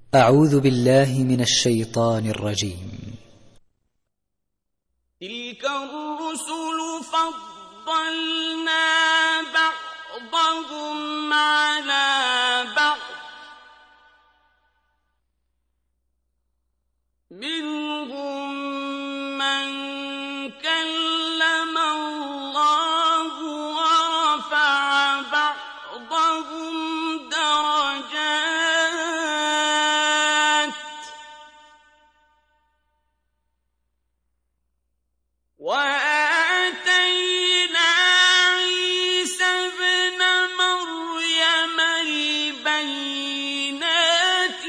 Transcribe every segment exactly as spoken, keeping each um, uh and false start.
أعوذ بالله من الشيطان الرجيم. تلك الرسل فضلنا بعضهم على بعض منهم من كلم الله ورفع بعضهم درجات وآتينا عيسى ابن مريم البينات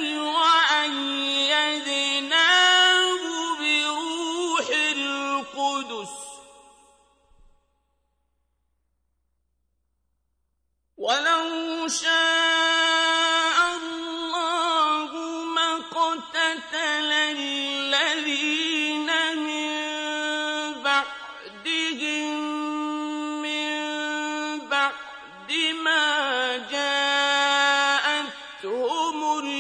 وأيدناه بروح القدس ولو شاء الله ما اقتتل الذين من بعدهم من بعد ما جاءتهم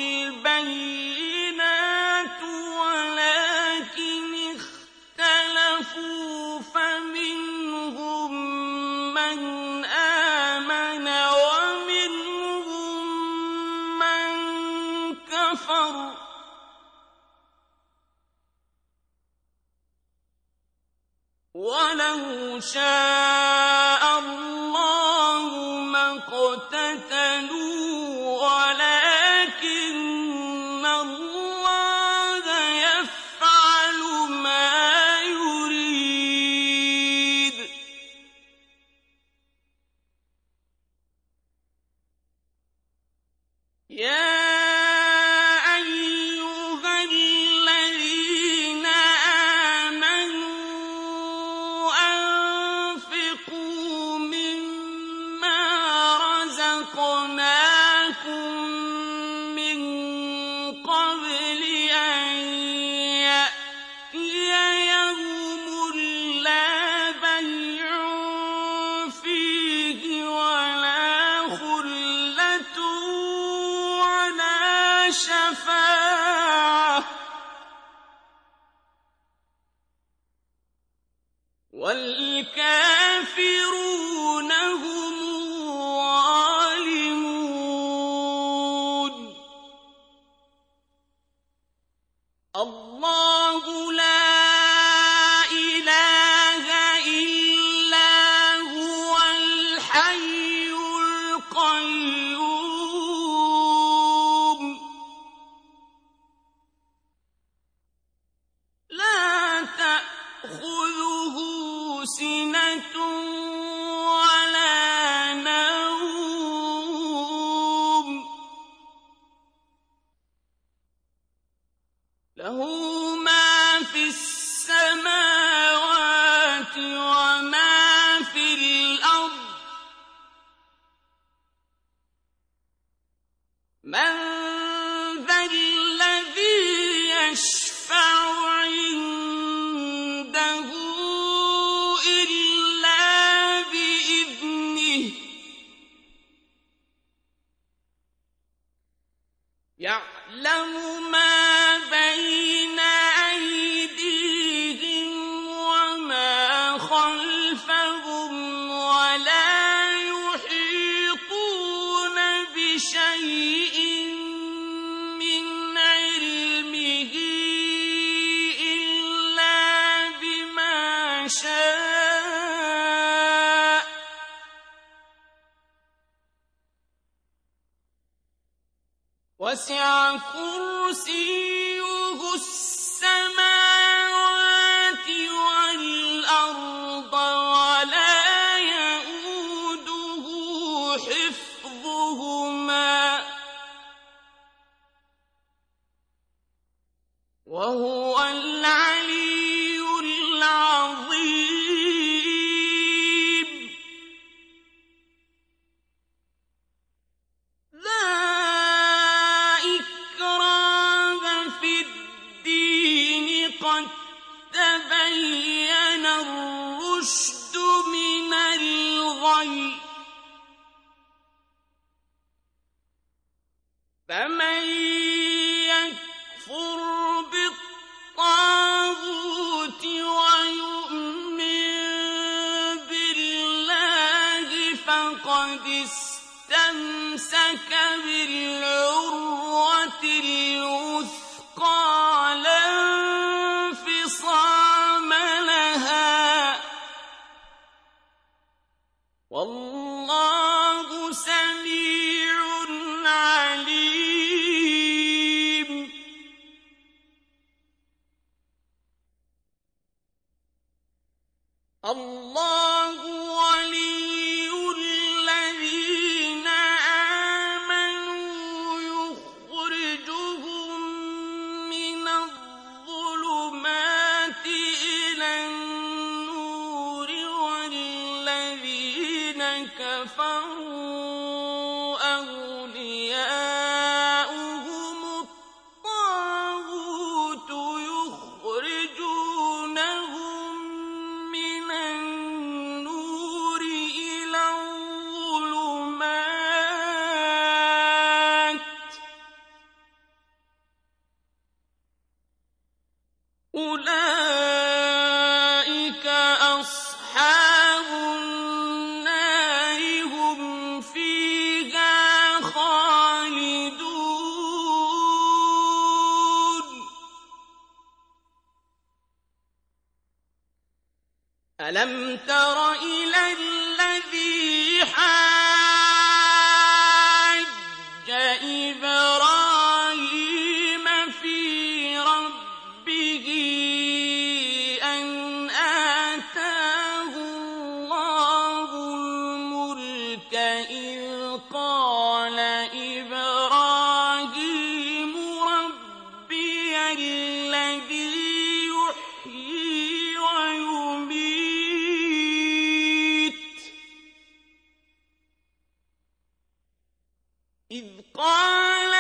البينات ولكن اختلفوا فمنهم من آمن ومنهم من كفر ولو شاء الله ما اقتتلوا ولكن الله يفعل ما يريد يا شفاعة والكافرون هم الظالمون الله لا إله إلا هو الحي القيوم لا تأخذه سنة ولا نوم له ما في السماوات وما في الأرض من ذا الذي يشفع عنده إلا بإذنه يعلم ما بين أيديهم وما خلفهم ولا يحيطون بشيء من علمه إلا بما شاء وسع كرسيه السماوات والأرض ولا يئوده حفظهما وهو العلي العظيم لا إكراه في الدين قد تبين الرشد من الغي فمن الله ولي الذين آمنوا يخرجهم من الظلمات إلى النور والذين كفروا أولياؤهم الطاغوت يخرجونهم من النور إلى الظلمات أولئك أصحاب النار هم فيها خالدون ألم تر إلى الذي حاج إبراهيم في ربه أن آتاه الله الملك إذ قال إبراهيم ربي الذي يحيي ويميت إذ قال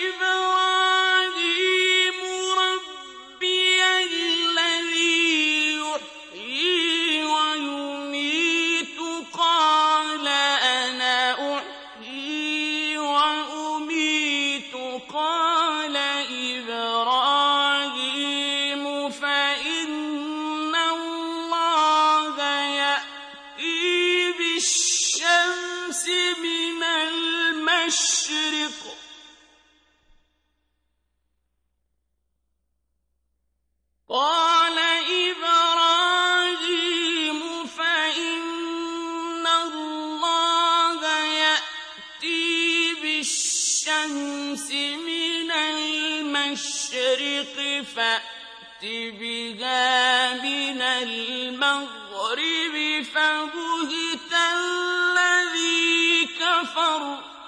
إبراهيم ربي الذي يحيي ويميت قال أنا أحيي وأميت قال إبراهيم فإن الله يأتي بالشمس من المشرق قال إبراهيم فإن الله يأتي بالشمس من المشرق فأت بها من المغرب فبهت الذي كفر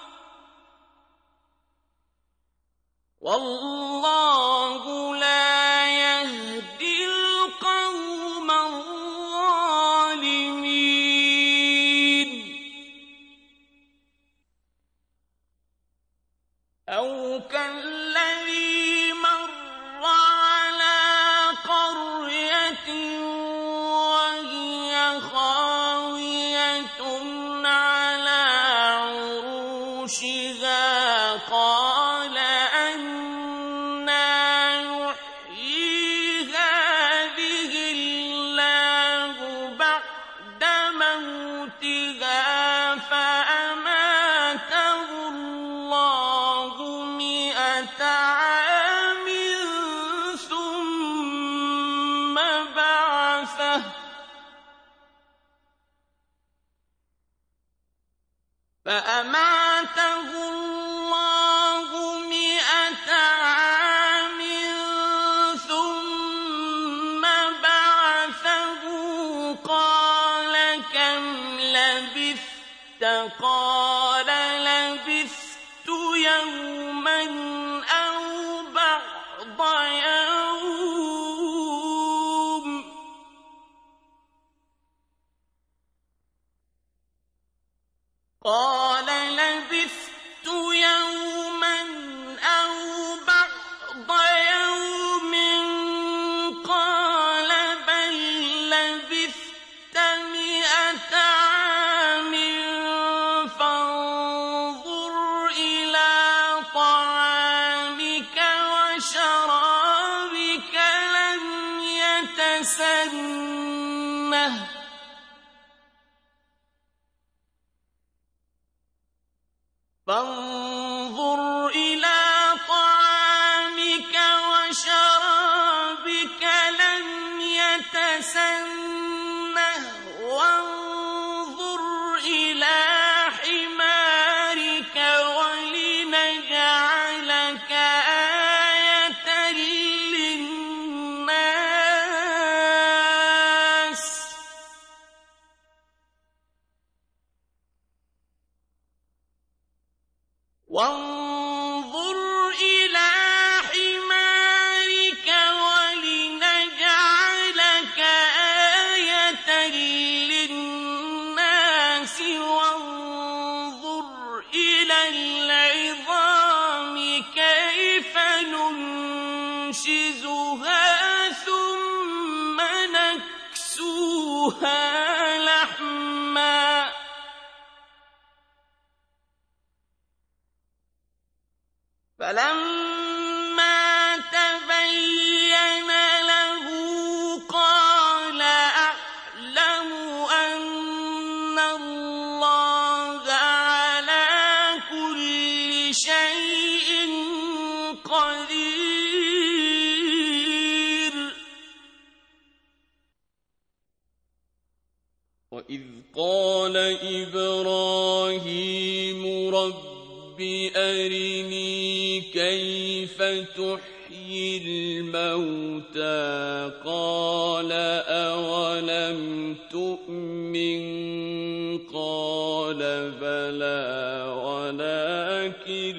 والله لا يهدي القوم الظالمين أو كالذي مر على قرية وهي خاوية على عروشها قال أنى يحيي هذه الله بعد موتها فأماته الله مئة عام ثم بعثه فأماته الله مئة عام ثم بعثه قال كم لبثت قال لبثت يوما أو بعض يوم قال لبثت يوما أو بعض يوم قال بل لبثت مئة عام فانظر إلى طعامك وشرابك لم يتسنه فانظر إلى طعامك وشرابك لم يتسنه وانظر إلى حمارك ولنجعلك آية للناس يأكلوها لحما فلما تبين له قال أعلم أن الله على كل شيء قدير. وإذ قال إبراهيم رب أرني كيف تحيي الموتى قال أولم تؤمن قال بلى ولكن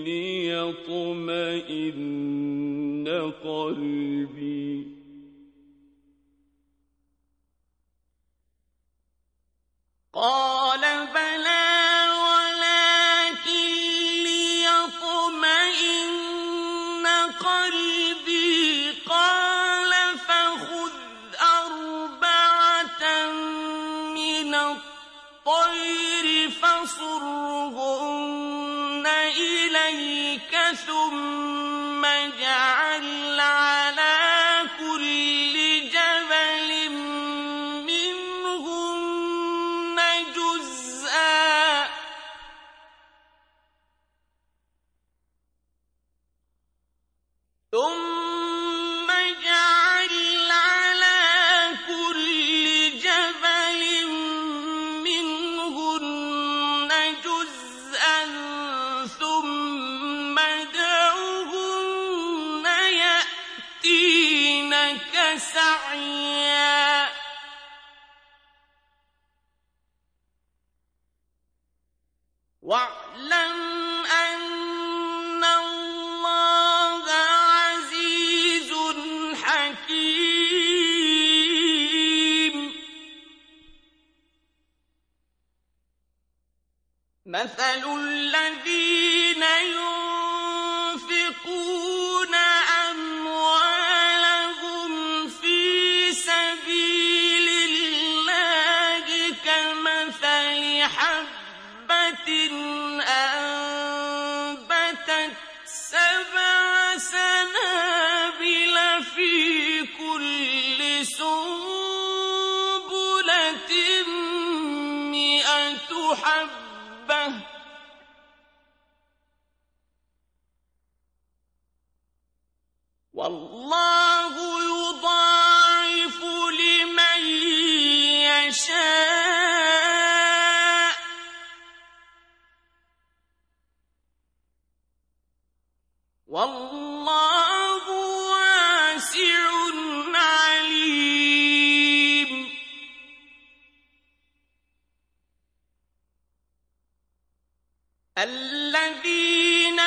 ليطمئن قلبي قال بلى قلبي قال فخذ أربعة من الطير فصرهن إليك ثم اجعل على كل جبل منهن جزءا ثم اجعل على كل جبل منهن جزءا ثم ادعهن يأتينك سعيا واعلم أن الله عزيز حكيم. مثل الذين ينفقون أموالهم في سبيل الله كمثل حبة أنبتت سبع سنابل في كل سنبلة مئة حبة والله يضاعف لمن يشاء والله واسع عليم. الذين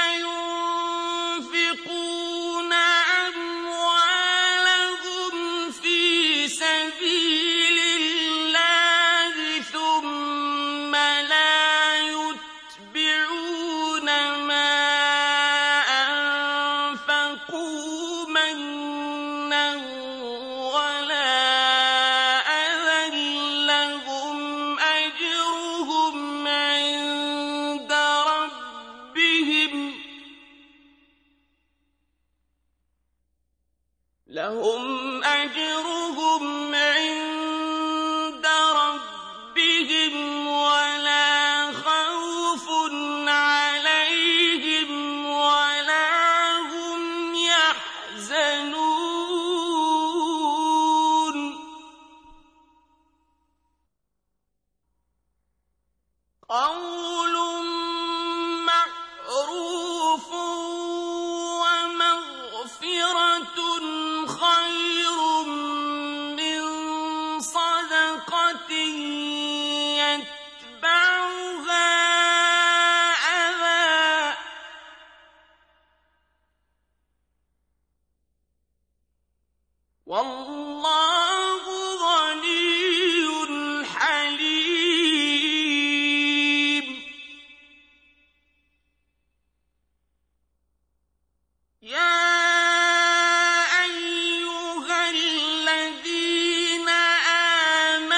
ينفقون أموالهم في سبيل الله ثم لا يتبعون ما أنفقوا منا ولا أذى لهم أجرهم عند ربهم لهم أجرهم عند ربهم ولا خوف عليهم ولا هم يحزنون. قول معروف ومغفرة خير من صدقة يتبعها أذى والله غني حليم. يا أيها الذين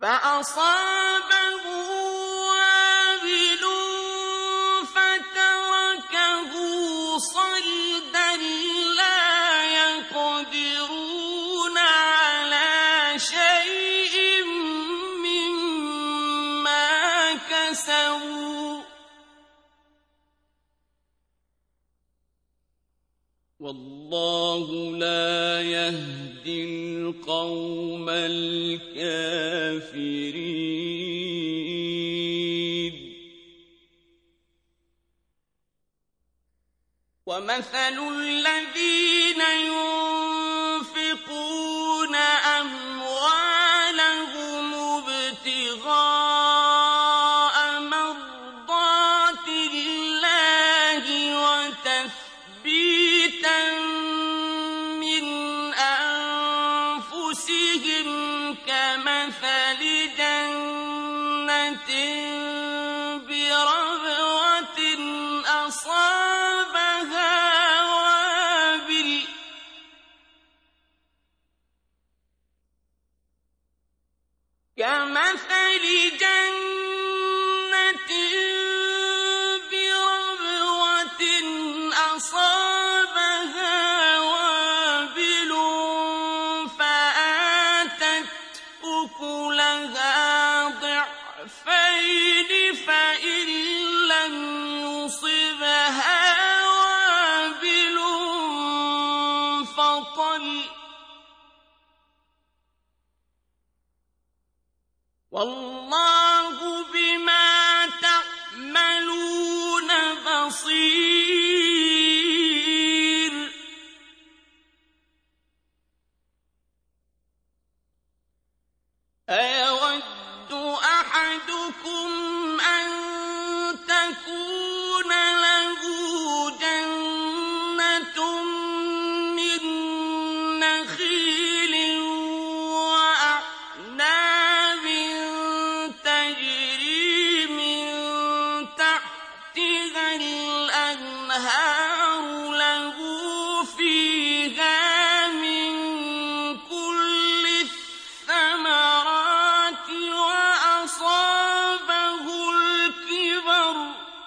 فأصابه وابل فتركه صلدا لا يقدرون على شيء مما كسبوا والله لا يهدي القوم الكافرين ومثل الذين ينفقون أموالهم ابتغاء مرضات الله وتثبيتا من أنفسهم كمثل جنة بربوة أصابها وابل كمثل جنة بربوة أصابها وابل فآتت أكلها ضعفين فإن لم يصبها وابل فطل والله بما تعملون بصير أيود أحدكم أن تكون له جنة من نخيل وأعناب تجري من تحتها الأنهار له فيها من كل الثمرات وأصابه الكبر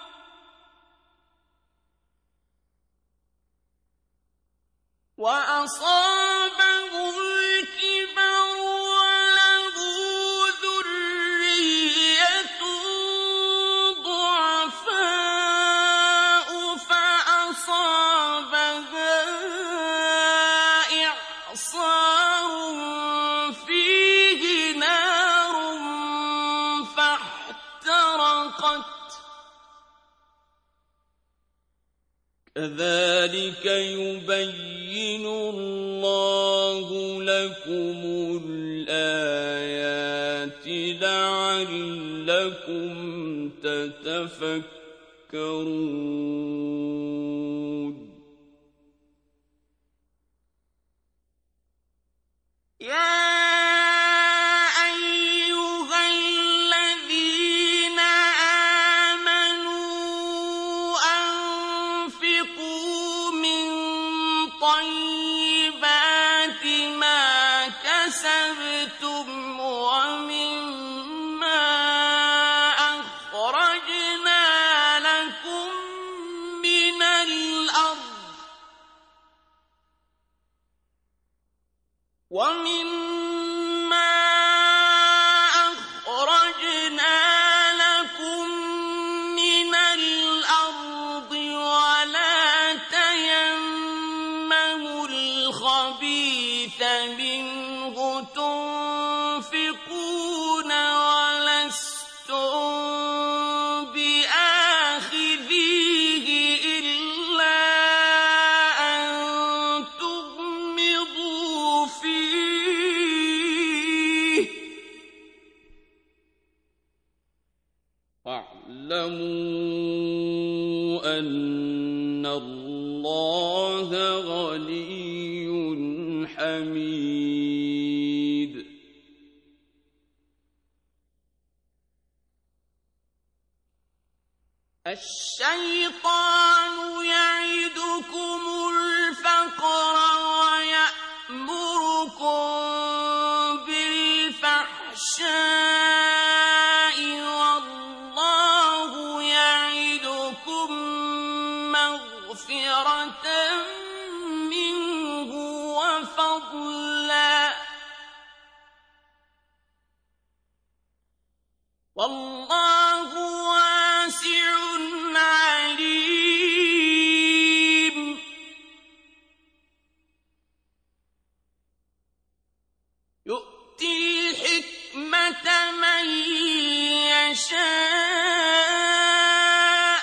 وأصابه الكبر وله ذرية ضعفاء فأصابها إعصار فيه نار فاحترقت كذلك يبين الله لكم الآيات لعلكم تتفكرون يا أيها الذين آمنوا أنفقوا من طيبات ما كسبتم ومما أخرجنا لكم من الأرض ومما أخرجنا لكم من الأرض ولا تيمموا الخبيث منه تنفقون ولستم بآخذيه إلا أن تغمضوا فيه واعلموا أن الله غني حميد الشيطان يعدكم الفقر ويأمركم بالفحشاء والله واسع عليم يؤتي الحكمة من يشاء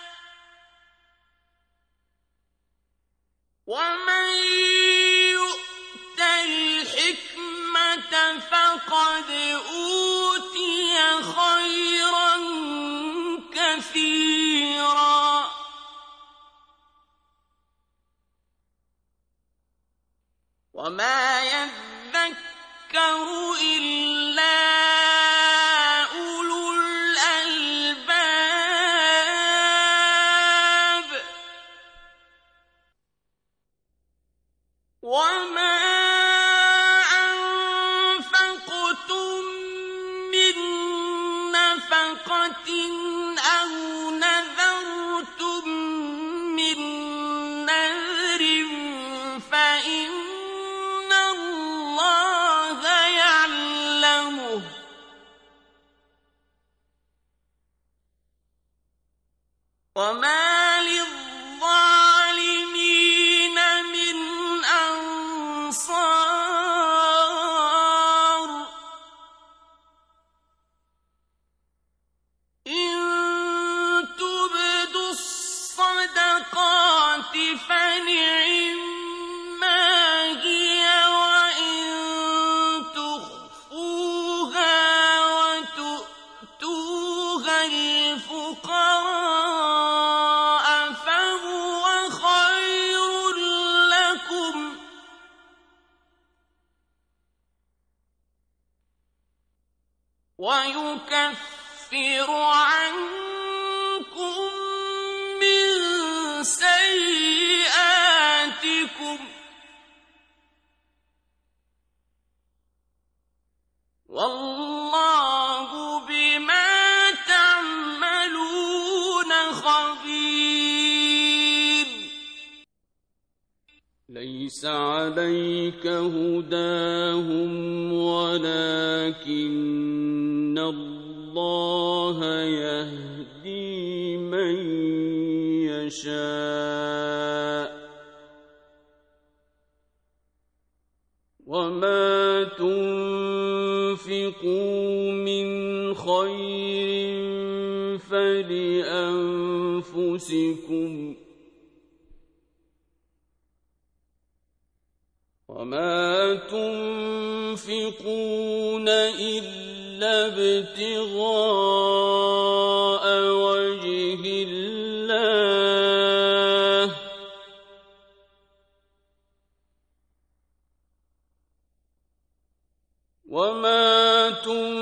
ومن يؤت الحكمة فقد أوتي خيرا كثيرا وما يذكر إلا أولو الألباب وما أنفقتم من نفقة أو نذرتم من نذر فإن الله يعلمه وما للظالمين من أنصار إن تبدوا الصدقات فنعما هي وإن تخفوها وتؤتوها الفقراء فهو خير لكم ويكفر عنكم من سيئاتكم والله بما تعملون خبير ليس عليك هداهم ولكن الله يهدي من يشاء وما تنفقوا من خير فلأنفسكم وما تنفقون إلا ابتغاء وجه الله وما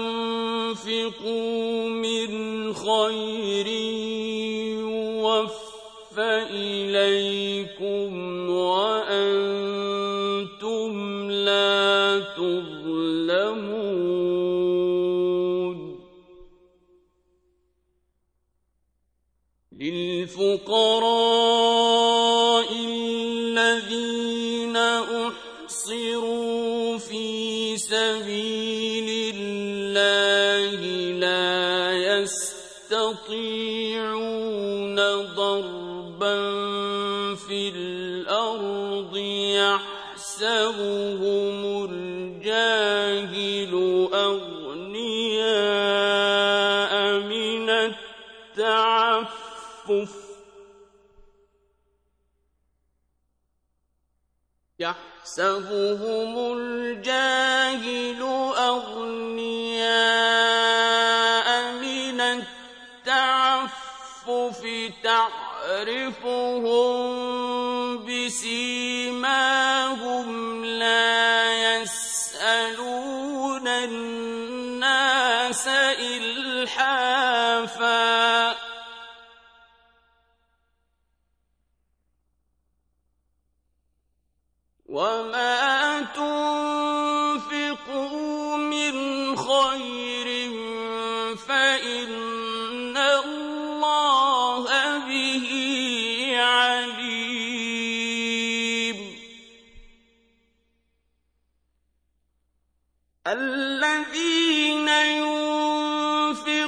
تنفقوا من خير يوفى إليكم وأنتم لا تظلمون للفقراء الذين أحصروا في سبيل الله لا يستطيعون ضربا في الأرض يحسبهم الجاهل أغنياء من التعفف يحسبهم الجاهل أغنياء من التعفف تعرفهم بسيماهم لا يسألون الناس إلحافا وما تنفقوا من خير فإن الله به عليم الذين ينفقون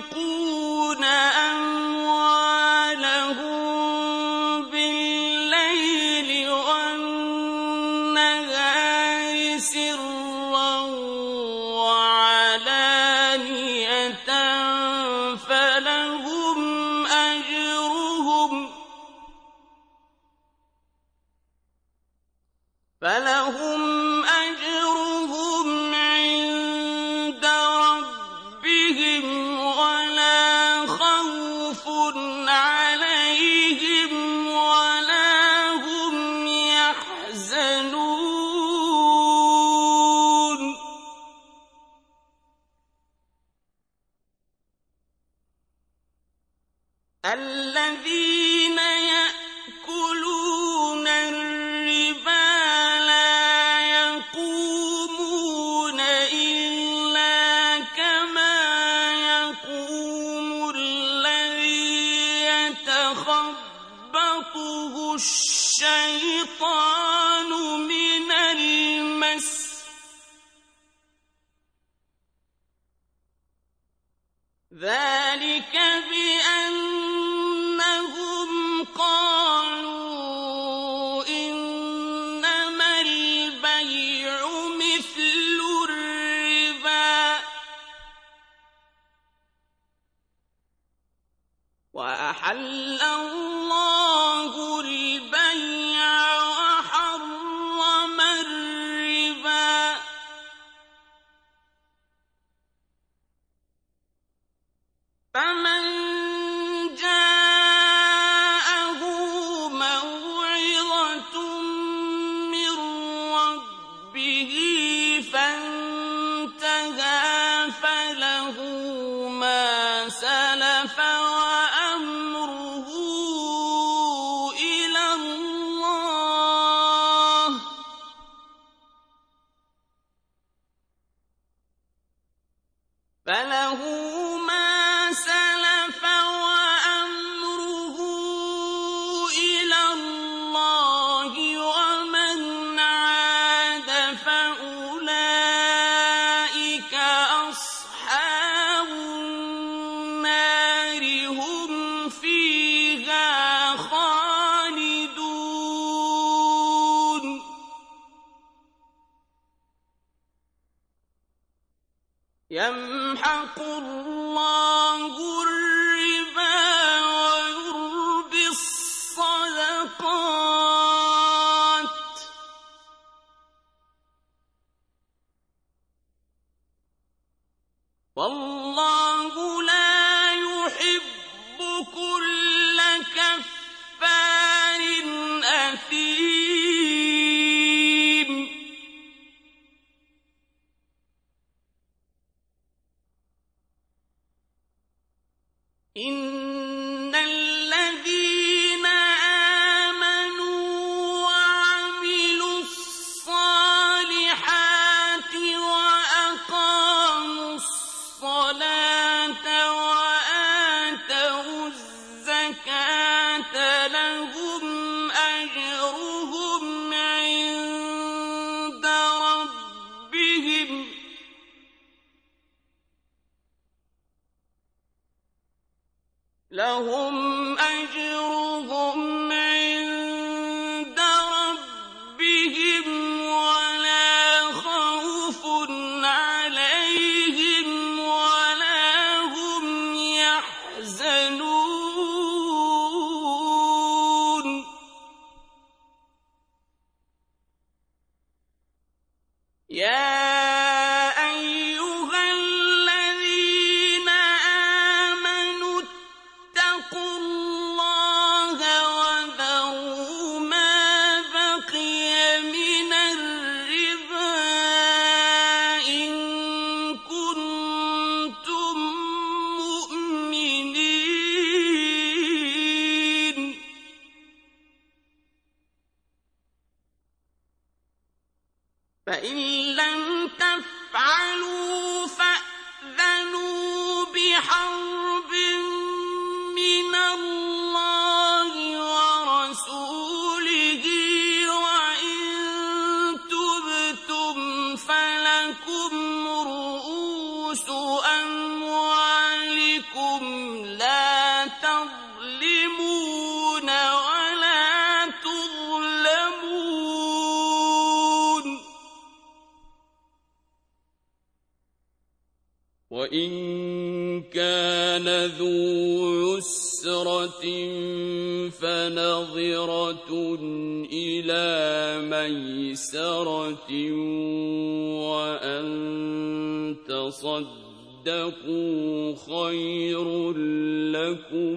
الذين يأكلون الربا لا يقومون إلا كما يقوم الذي يتخبطه الشيطان من المس ذلك بأنهم قالوا إنما البيع مثل الربا وأحل الله البيع وحرم الربا فمن جاءه موعظة من ربه فانتهى فله ما سلف وأمره إلى الله فله ما سلف وأمره إلى الله ومن عاد فأولئك أصحاب النار هم فيها خالدون يمحق الله الربا ويربي الصدقات والله لا يحب كل كفار أثيم إن الذين آمنوا وعملوا الصالحات وأقاموا الصلاة وآتوا الزكاة لهم أجرهم عند ربهم لهم أجرهم عند ربهم ولا خوف عليهم ولا هم يحزنون يا أيها الذين آمنوا اتقوا الله وذروا ما بقي من الربا إن كنتم مؤمنين فإن لم تفعلوا فأذنوا بحرب من الله ورسوله وإن تبتم فلكم رؤوس أموالكم لا تظلمون ولا تظلمون وإن كان ذو عسرة فنظرة إلى ميسرة وأن تصدقوا خير لكم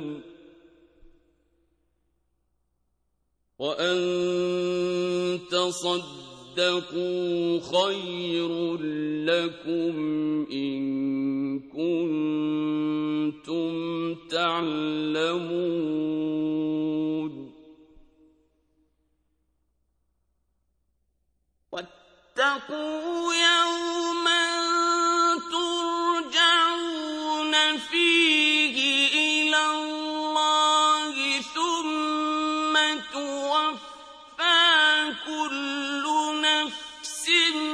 وأن تصدقوا خير لكم إن كنتم تعلمون واتقوا يوما ترجعون فيه إلى الله ثم توفى كل نفس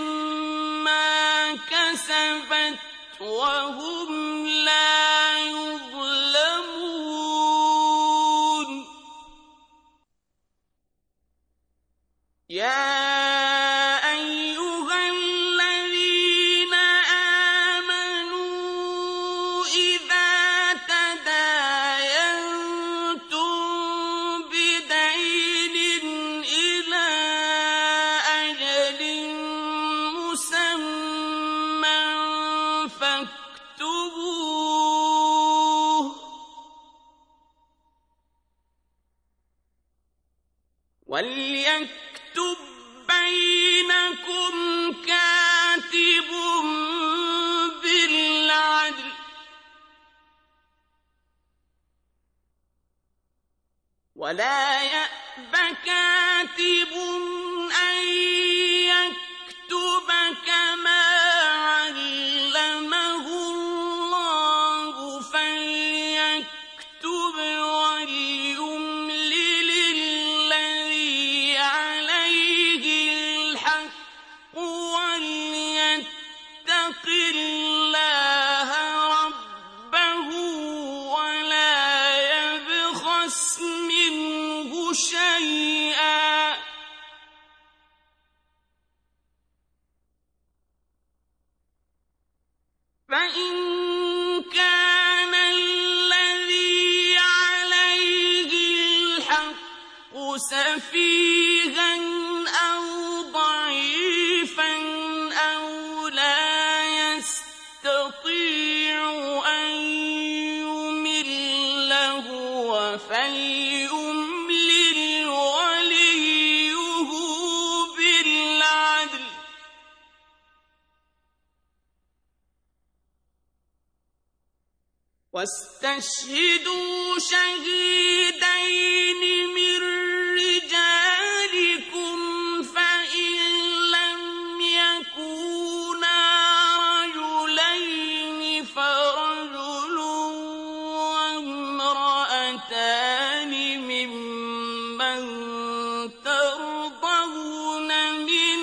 ما كسبت وهم لا يظلمون يا وليكتب بينكم كاتب بالعدل ولا يأب كاتب أن يكتب كما علمه الله فليكتب وليملل الذي عليه الحق وليتق الله ربه ولا يبخس منه شيئا فإن كان الذي عليه الحق سفيها أو ضعيفا أو لا يستطيع أن يمل هو فليملل وليه بالعدل واستشهدوا شهيدين من رجالكم فإن لم يكونا رجلين فرجل وامرأتان ممن ترضون من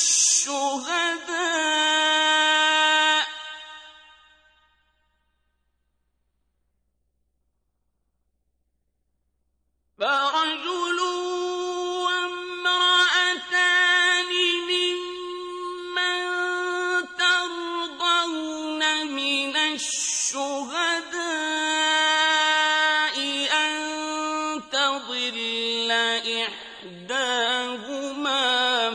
الشهداء فرجل وامرأتان ممن ترضون من الشهداء أن تضل إحداهما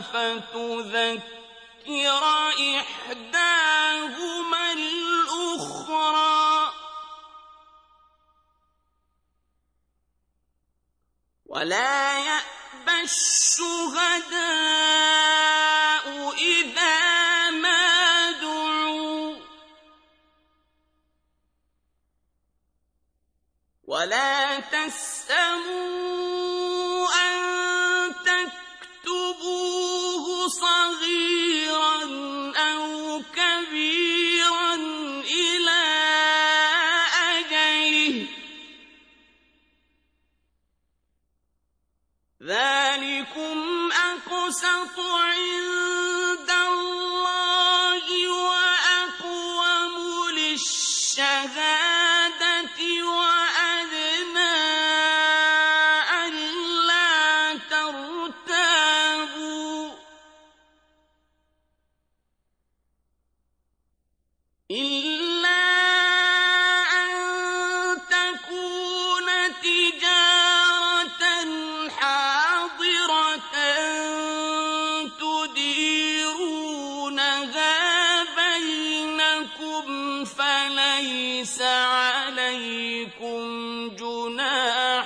فتذكر إحداهما الأخرى ولا يأبى الشهداء إذا ما دعوا ولا تسأموا أن تكتبوه صغيرا أو كبيرا إلى أجله ذلكم أقسط عند الله وأقوم للشهادة وأدنى ألا ترتابوا إلا أن تكون تجارة حاضرة تديرونها بينكم فليس عليكم جناح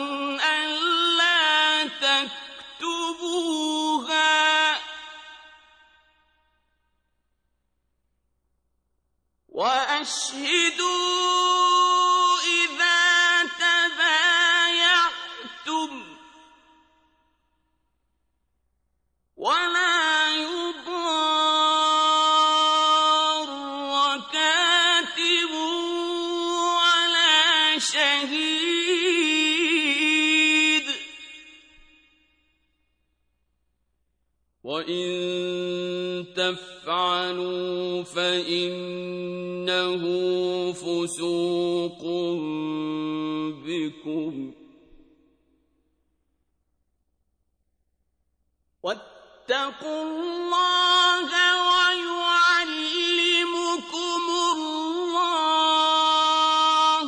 ألا تكتبوها وأشهدوا إذا تبايعتم ولا يضار كاتب ولا شهيد وإن تفعلوا فإنه فسوق بكم واتقوا الله ويعلمكم الله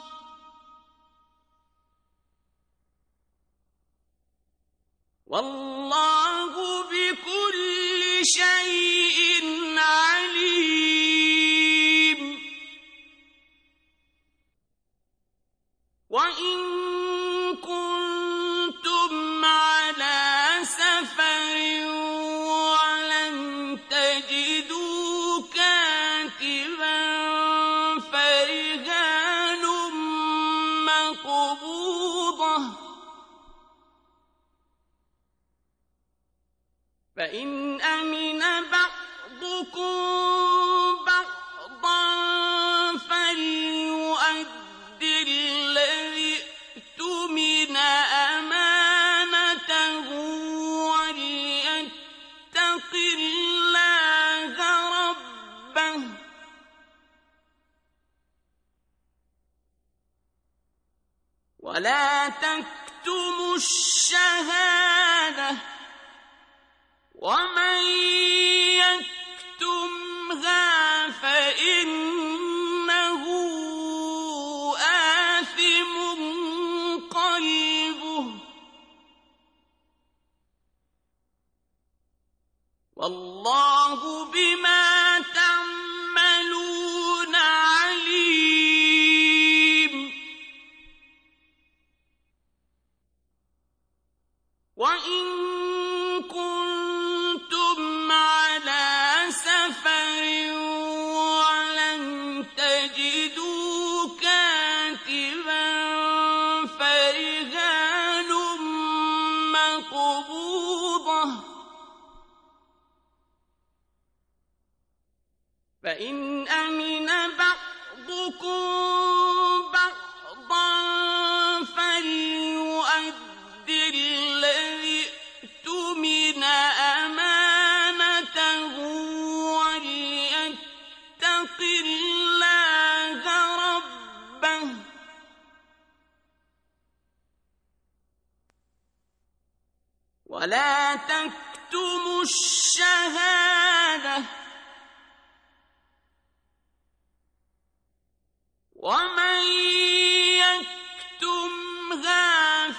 والله بكل شيء عليم وإن كنتم على سفر ولم تجدوا كاتبا فرهان مقبوضة فإن أمن بعضكم بعضا فليؤد الذي اؤتمن أمانته وليتق الله ربه ولا تكتموا الشهادة ومن يكتمها فإنه آثم قلبه والله بما تعملون عليم وإن كنتم على سفر ولم تجدوا كاتبا فرهان مقبوضة فإن أمن بعضكم بعضا فليؤد الذي اؤتمن أمانته وليتق الله ربه ولا تكتموا الشهادة ومن يكتمها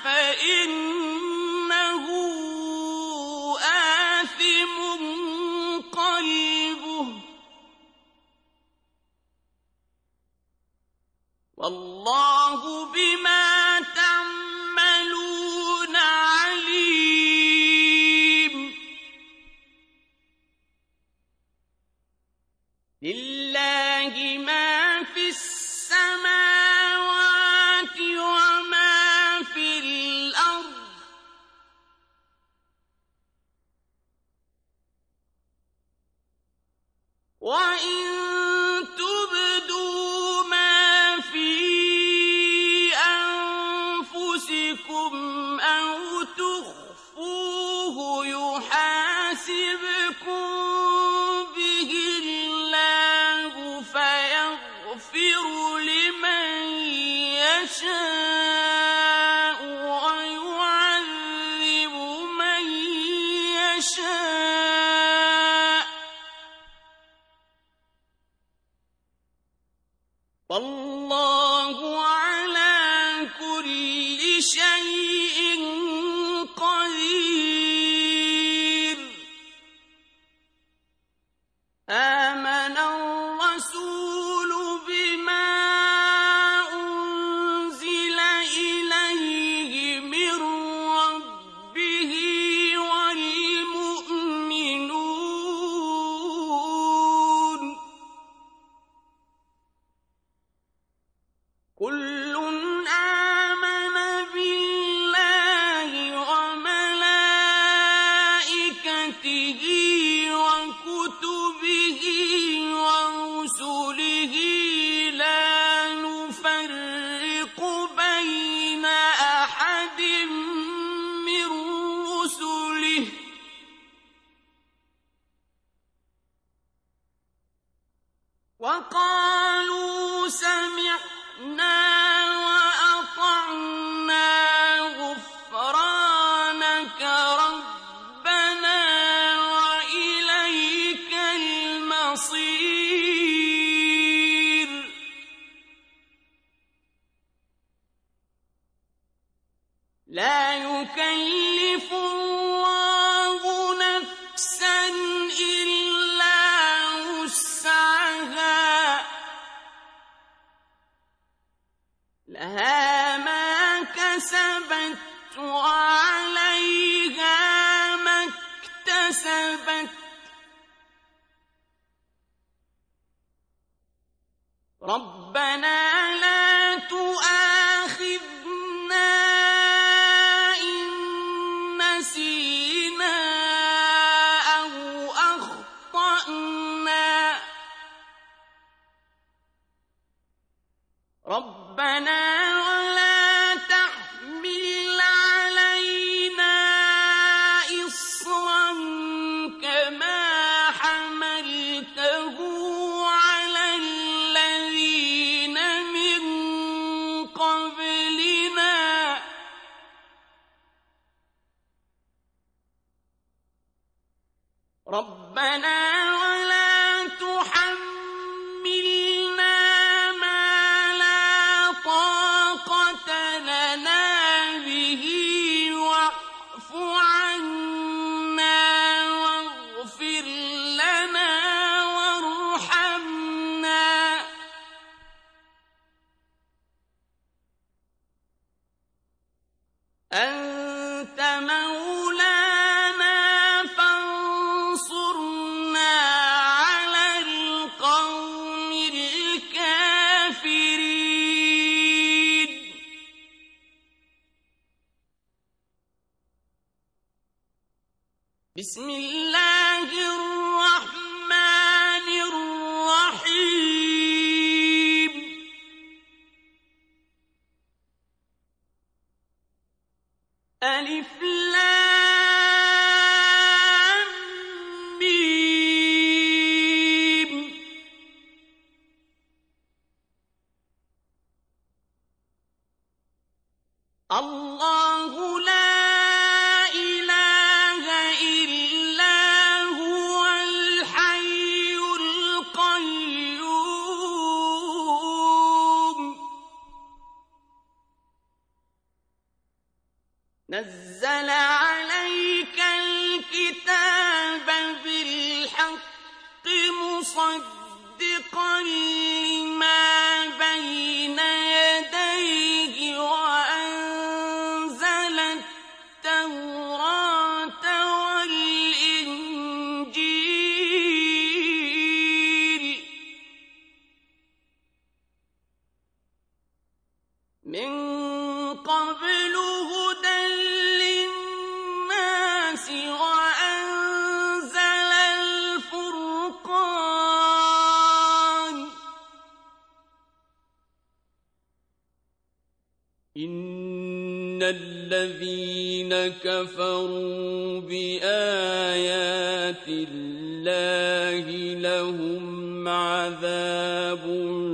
فإنه آثم قلبه والله بما تعملون عليم لله ما في السماوات وما في الأرض وإن تبدوا ما في أنفسكم أو تخفوه يحاسبكم به الله فيغفر لمن يشاء ويعذب من يشاء والله على كل شيء قدير آمن الرسول بما أنزل إليه من ربه والمؤمنون كل آمن بالله وملائكته وكتبه ورسله لا نفرق بين أحد من رسله وقالوا سمعنا وأطعنا غفرانك ربنا وإليك المصير لا يكلف الله نفسا إلا وسعها لها ما كسبت وعليها ما اكتسبت ربنا لا تؤاخذنا إن نسينا أو أخطأنا ربنا ولا تحمل علينا إصرا كما حملته على الذين من قبلنا ربنا ولا تحملنا ما لا طاقة لنا به واعف عنا واغفر لنا وارحمنا أنت مولانا فانصرنا على القوم الكافرين بسم الله الرحمن الرحيم ألف لام ميم الله لا إله إلا هو الحي القيوم نزل عليك الكتاب بالحق مصدقا لما بين يديه وأنزل التوراة والإنجيل من قبل هدى للناس وأنزل الفرقان إن الذين كفروا بآيات الله لهم عذاب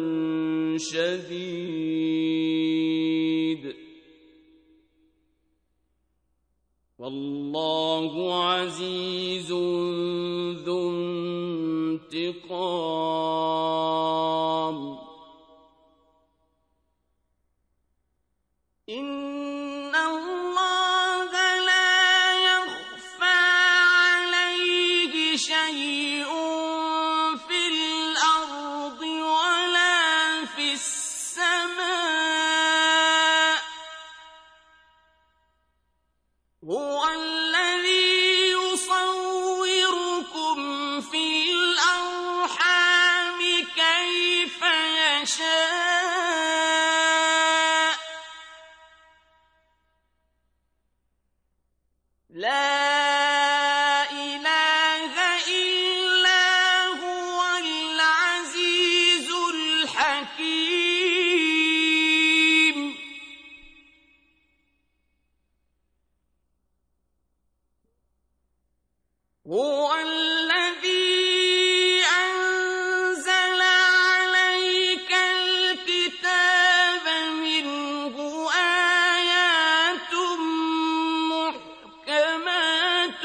شديد والله عزيز ذو انتقام إن الله لا يخفى عليه شيء في الأرض ولا في السماء هو الذي يصوركم في الأرحام كيف يشاء لا إله إلا هو العزيز الحكيم هو الذي أنزل عليك الكتاب منه آيات محكمات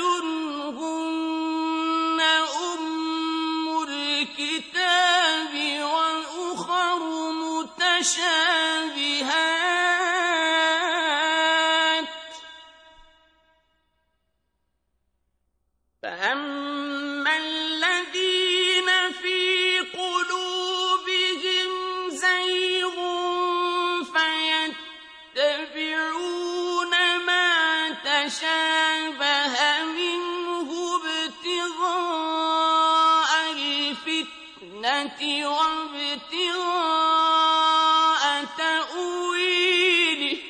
هن أم الكتاب وأخر متشابهات فأما الذين في قلوبهم زيغ فيتبعون ما تشابه منه ابتغاء الفتنة وابتغاء تأويله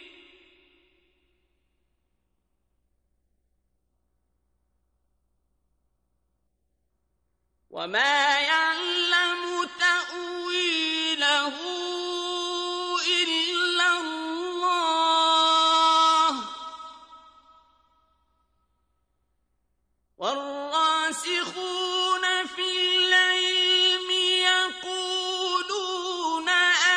وما يعلم تأويله إلا الله والراسخون في العلم يقولون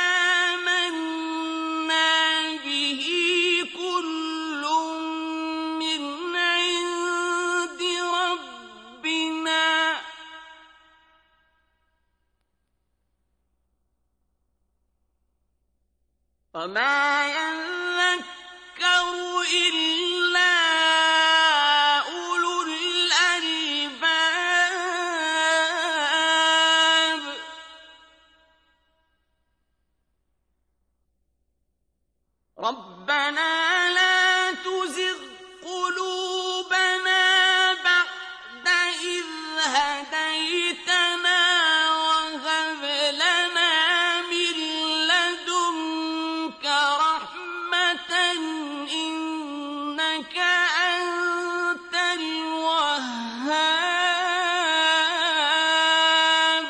آمنا به كل من عند ربنا وما يذكر إلا أولو الألباب ربنا لا تزغ قلوبنا بعد إذ هديتنا وهب لنا من لدنك رحمة إنك أنت الوهاب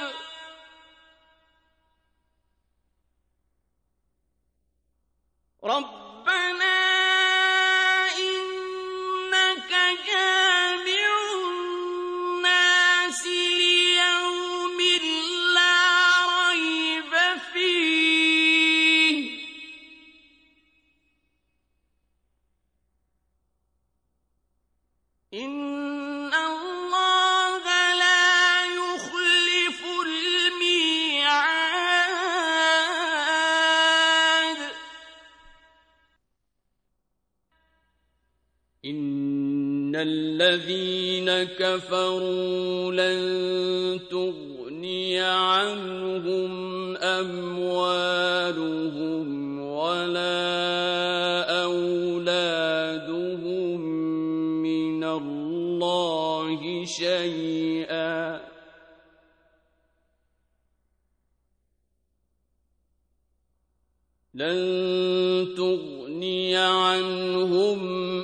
ربنا إنك جامع الناس ليوم لا ريب فيه إن الله لا يخلف الميعاد إن الذين كفروا لن تغني عنهم أموالهم ولا أولادهم من الله شيئا لن تغني عنهم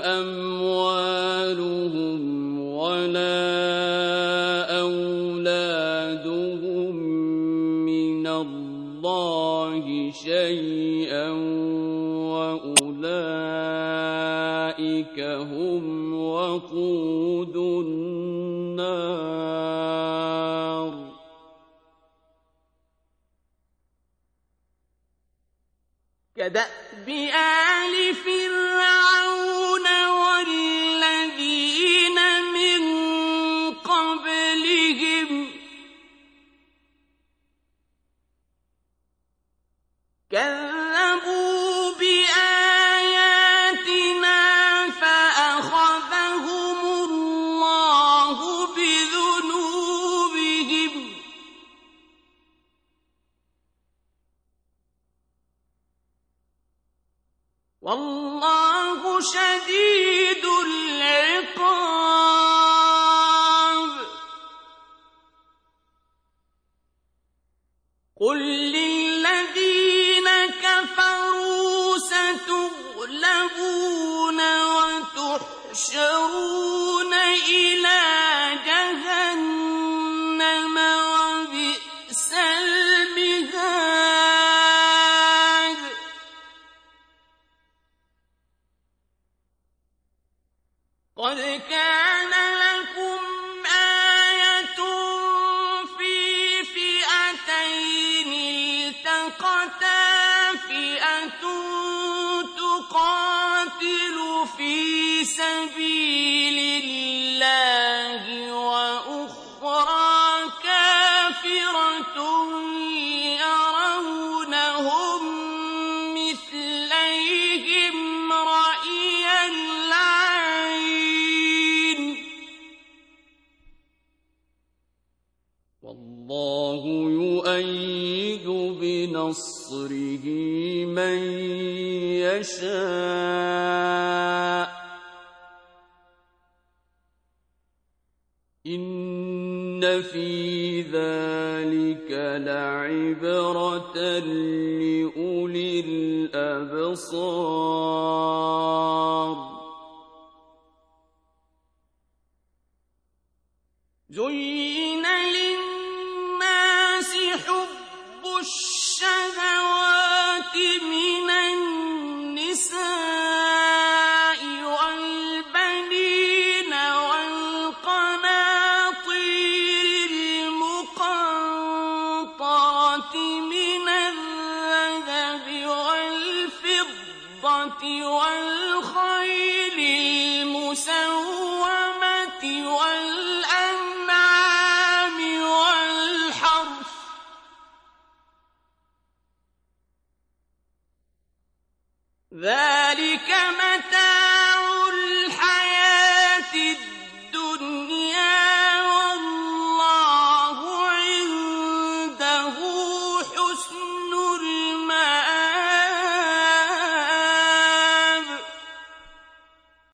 أموالهم ولا أولادهم من الله شيئا وأولئك هم وقود النار كدأب آل فرعون والذين من قبلهم كذبوا بآياتنا فأخذهم الله بذنوبهم والله شديد العقاب قل للذين كفروا ستغلبون وتحشرون يحشرون إلى جهنم وبئس المهاد قد كان لكم آية في فئتين التقتا فئة تقاتل في سبيل الله وأخرى كافرة يرونهم مثليهم رأي العين والله يؤيد بنصره من يشاء إن في ذلك لعبرة لأولي الأبصار زين للناس حب الشهوات من النساء والبنين والقناطير المقنطرة من الذهب والفضة والخيل المسومة والأنعام والحرث ذلك متاع